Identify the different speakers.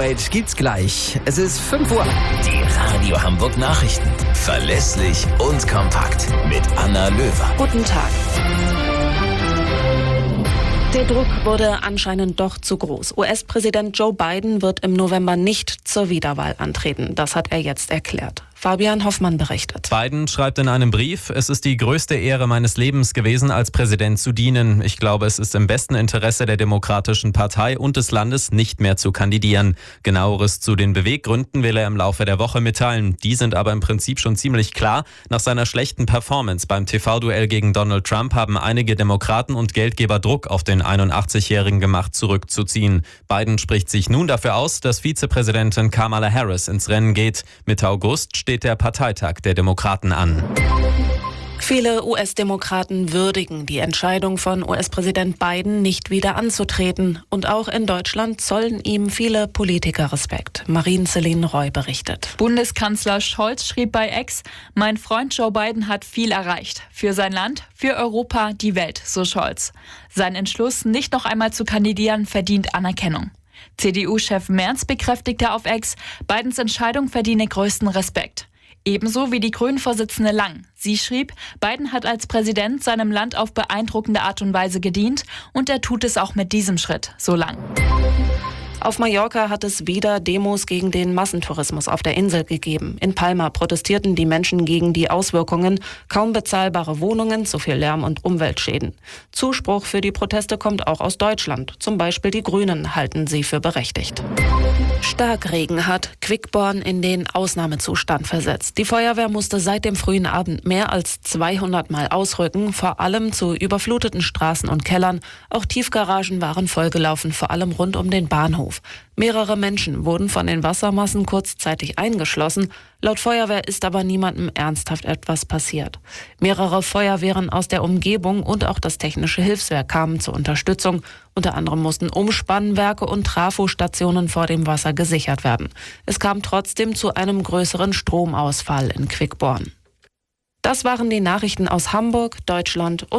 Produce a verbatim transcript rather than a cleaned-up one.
Speaker 1: Update gibt's gleich. Es ist fünf Uhr.
Speaker 2: Die Radio Hamburg Nachrichten. Verlässlich und kompakt. Mit Anna Löwer.
Speaker 3: Guten Tag. Der Druck wurde anscheinend doch zu groß. U S-Präsident Joe Biden wird im November nicht zur Wiederwahl antreten. Das hat er jetzt erklärt. Fabian Hoffmann berichtet.
Speaker 4: Biden schreibt in einem Brief: Es ist die größte Ehre meines Lebens gewesen, als Präsident zu dienen. Ich glaube, es ist im besten Interesse der Demokratischen Partei und des Landes, nicht mehr zu kandidieren. Genaueres zu den Beweggründen will er im Laufe der Woche mitteilen. Die sind aber im Prinzip schon ziemlich klar. Nach seiner schlechten Performance beim T V-Duell gegen Donald Trump haben einige Demokraten und Geldgeber Druck auf den einundachtzigjährigen gemacht, zurückzuziehen. Biden spricht sich nun dafür aus, dass Vizepräsidentin Kamala Harris ins Rennen geht. Mitte August steht der Parteitag der Demokraten an.
Speaker 3: Viele U S-Demokraten würdigen die Entscheidung von U S-Präsident Biden, nicht wieder anzutreten. Und auch in Deutschland zollen ihm viele Politiker Respekt. Marien-Celine Roy berichtet.
Speaker 5: Bundeskanzler Scholz schrieb bei X: Mein Freund Joe Biden hat viel erreicht. Für sein Land, für Europa, die Welt, so Scholz. Sein Entschluss, nicht noch einmal zu kandidieren, verdient Anerkennung. C D U-Chef Merz bekräftigte auf X: Bidens Entscheidung verdiene größten Respekt. Ebenso wie die Grünen-Vorsitzende Lang. Sie schrieb: Biden hat als Präsident seinem Land auf beeindruckende Art und Weise gedient und er tut es auch mit diesem Schritt, so Lang.
Speaker 3: Auf Mallorca hat es wieder Demos gegen den Massentourismus auf der Insel gegeben. In Palma protestierten die Menschen gegen die Auswirkungen, kaum bezahlbare Wohnungen, zu viel Lärm und Umweltschäden. Zuspruch für die Proteste kommt auch aus Deutschland. Zum Beispiel die Grünen halten sie für berechtigt. Starkregen hat Quickborn in den Ausnahmezustand versetzt. Die Feuerwehr musste seit dem frühen Abend mehr als zweihundert Mal ausrücken, vor allem zu überfluteten Straßen und Kellern. Auch Tiefgaragen waren vollgelaufen, vor allem rund um den Bahnhof. Mehrere Menschen wurden von den Wassermassen kurzzeitig eingeschlossen. Laut Feuerwehr ist aber niemandem ernsthaft etwas passiert. Mehrere Feuerwehren aus der Umgebung und auch das Technische Hilfswerk kamen zur Unterstützung. Unter anderem mussten Umspannwerke und Trafostationen vor dem Wasser gesichert werden. Es kam trotzdem zu einem größeren Stromausfall in Quickborn. Das waren die Nachrichten aus Hamburg, Deutschland und